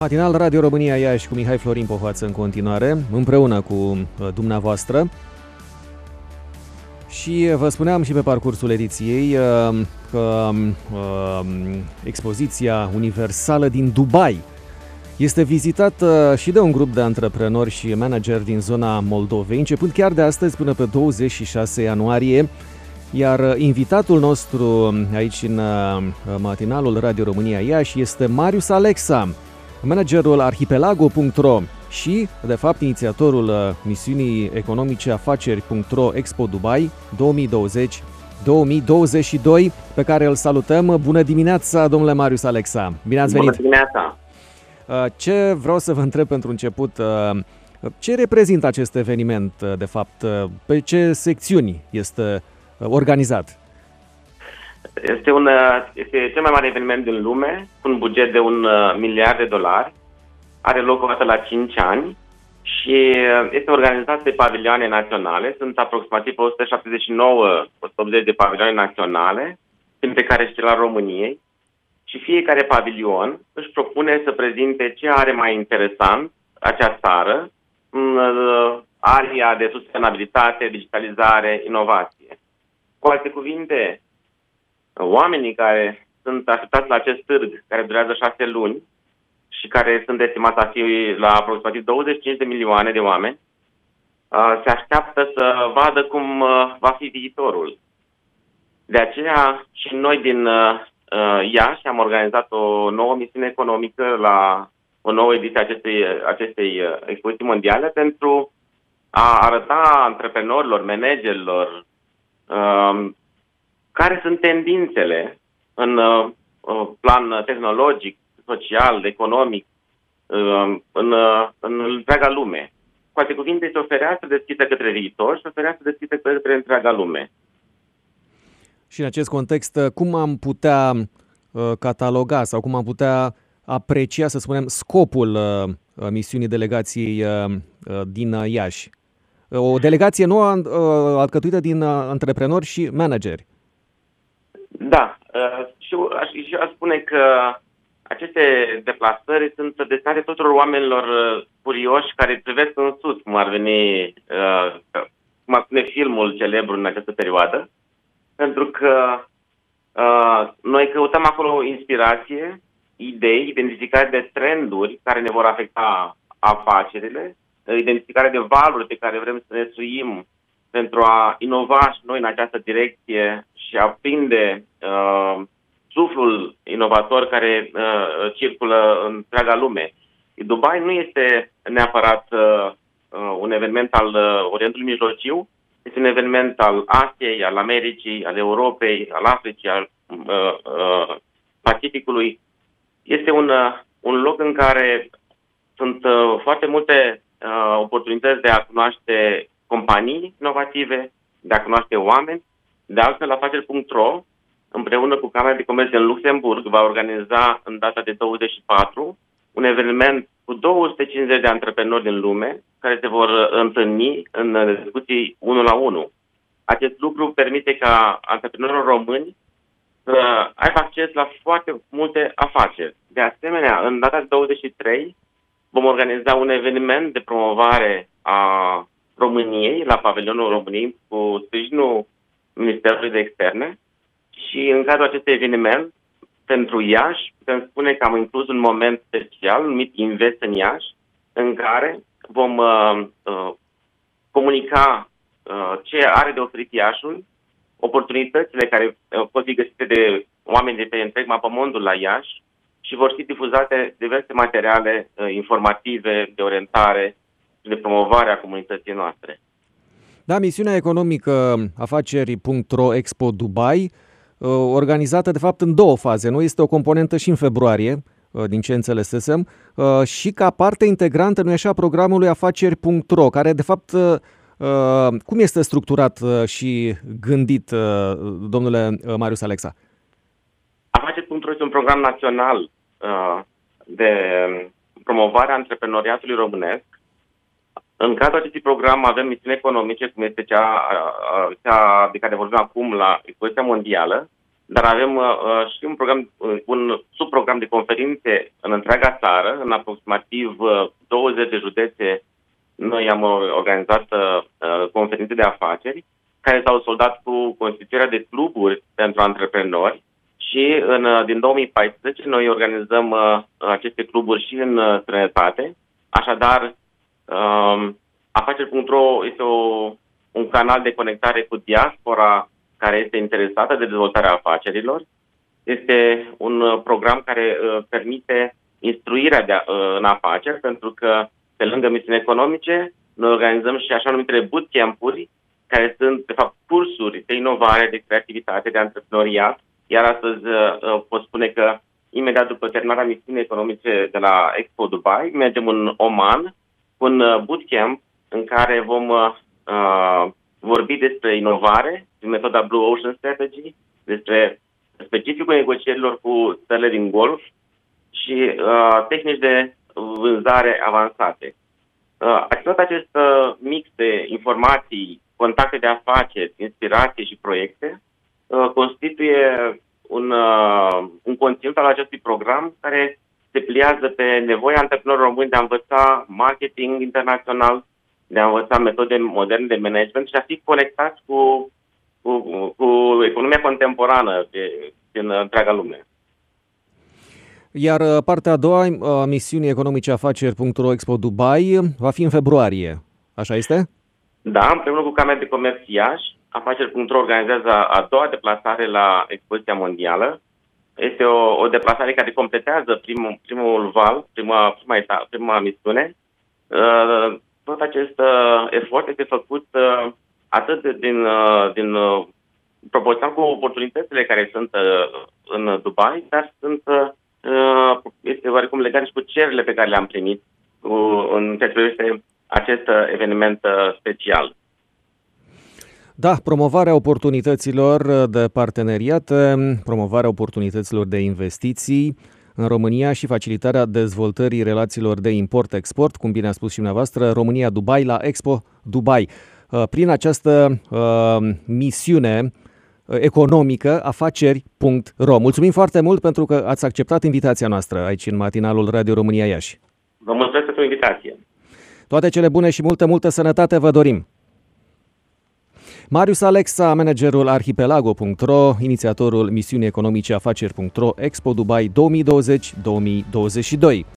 Matinal Radio România Iași cu Mihai Florin Pohoață în continuare, împreună cu dumneavoastră. Și vă spuneam și pe parcursul ediției că expoziția universală din Dubai este vizitată și de un grup de antreprenori și manageri din zona Moldovei, începând chiar de astăzi până pe 26 ianuarie. Iar invitatul nostru aici în matinalul Radio România Iași este Marius Alexa, managerul Arhipelago.ro și, de fapt, inițiatorul misiunii economice afaceri.ro Expo Dubai 2020-2022, pe care îl salutăm. Bună dimineața, domnule Marius Alexa! Bine ați venit! Bună dimineața! Ce vreau să vă întreb pentru început, ce reprezintă acest eveniment, de fapt? Pe ce secțiuni este organizat? Este cel mai mare eveniment din lume, cu un buget de $1 miliard. Are loc o dată la 5 ani și este organizat pe pavilioane naționale. Sunt aproximativ 180 de pavilioane naționale, printre care și cel al României. Și fiecare pavilion își propune să prezinte ce are mai interesant acea țară în aria de sustenabilitate, digitalizare, inovație. Cu alte cuvinte, oamenii care sunt așteptați la acest târg, care durează 6 luni și care sunt estimați a fi la aproximativ 25 de milioane de oameni, se așteaptă să vadă cum va fi viitorul. De aceea și noi din Iași am organizat o nouă misiune economică la o nouă ediție acestei expoziții mondiale pentru a arăta antreprenorilor, managerilor, care sunt tendințele în plan tehnologic, social, economic, în întreaga lume. Cu alte cuvinte, este o fereastră deschisă către viitor și o fereastră deschisă către întreaga lume. Și în acest context, cum am putea cataloga sau cum am putea aprecia, să spunem, scopul misiunii delegației din Iași? O delegație nouă alcătuită din antreprenori și manageri. Da, și aș spune că aceste deplasări sunt destinate tuturor oamenilor curioși care privesc în sus, cum ar spune filmul celebru în această perioadă, pentru că noi căutăm acolo inspirație, idei, identificare de trenduri care ne vor afecta afacerile, identificare de valuri pe care vrem să ne suim pentru a inova și noi în această direcție și a prinde suflul inovator care circulă în întreaga lume. Dubai nu este neapărat un eveniment al Orientului Mijlociu, este un eveniment al Asiei, al Americii, al Europei, al Africii, al Pacificului. Este un loc în care sunt foarte multe oportunități de a cunoaște companii inovative, de a cunoaște oameni. De altfel, afaceri.ro, împreună cu Camera de Comerț din Luxemburg, va organiza în data de 24 un eveniment cu 250 de antreprenori din lume care se vor întâlni în discuții 1 la 1. Acest lucru permite ca antreprenorilor români să aibă acces la foarte multe afaceri. De asemenea, în data de 23 vom organiza un eveniment de promovare a României, la pavilionul României, cu sprijinul Ministerului de Externe. Și în cadrul acestui eveniment, pentru Iași, putem spune că am inclus un moment special numit Invest în Iași, în care vom comunica ce are de oferit Iașul, oportunitățile care pot fi găsite de oameni de pe întreg mapamondul la Iași și vor fi difuzate diverse materiale informative, de orientare și de promovare a comunității noastre. Da, misiunea economică afaceri.ro Expo Dubai, organizată de fapt în două faze, nu? Este o componentă și în februarie, din ce înțelesesem, și ca parte integrantă, nu-i așa, programului afaceri.ro, care de fapt, cum este structurat și gândit, domnule Marius Alexa? Afaceri.ro este un program național de promovare a antreprenoriatului românesc. În cadrul acestui program avem misiuni economice, cum este cea de care vorbim acum la expoziția mondială, dar avem și un subprogram de conferințe în întreaga țară, în aproximativ 20 de județe. Noi am organizat conferințe de afaceri care s-au soldat cu constituirea de cluburi pentru antreprenori și din 2014 noi organizăm aceste cluburi și în străinătate. Așadar, afaceri.ro este un canal de conectare cu diaspora care este interesată de dezvoltarea afacerilor. Este un program care permite instruirea în afaceri, pentru că pe lângă misiuni economice, noi organizăm și așa numitele bootcamp-uri, care sunt, de fapt, cursuri de inovare, de creativitate, de antreprenoriat. Iar astăzi pot spune că, imediat după terminarea misiunii economice de la Expo Dubai, mergem în Oman cu un bootcamp în care vom vorbi despre inovare, din metoda Blue Ocean Strategy, despre specificul negocierilor cu țările din Golf și tehnici de vânzare avansate. Tot acest mix de informații, contacte de afaceri, inspirație și proiecte constituie un conținut al acestui program care se pliază pe nevoia antreprenorilor români de a învăța marketing internațional, de a învăța metode moderne de management și a fi conectați cu economia contemporană din întreaga lume. Iar partea a doua, misiunii economice afaceri.ro Expo Dubai, va fi în februarie. Așa este? Da, împreună cu Camera de Comerț Iași, afaceri.ro organizează a doua deplasare la expoziția mondială. Este o deplasare care completează primul val, prima misiune. Tot acest efort este făcut atât din proporțional cu oportunitățile care sunt în Dubai, dar este oarecum legat și cu cererile pe care le-am primit în ceea ce privește acest eveniment special. Da, promovarea oportunităților de parteneriate, promovarea oportunităților de investiții în România și facilitarea dezvoltării relațiilor de import-export, cum bine a spus și dumneavoastră, România-Dubai la Expo Dubai. Prin această misiune economică, afaceri.ro. Mulțumim foarte mult pentru că ați acceptat invitația noastră aici în matinalul Radio România Iași. Vă mulțumesc pentru invitație. Toate cele bune și multă sănătate vă dorim. Marius Alexa, managerul Arhipelago.ro, inițiatorul misiunii economice afaceri.ro Expo Dubai 2020-2022.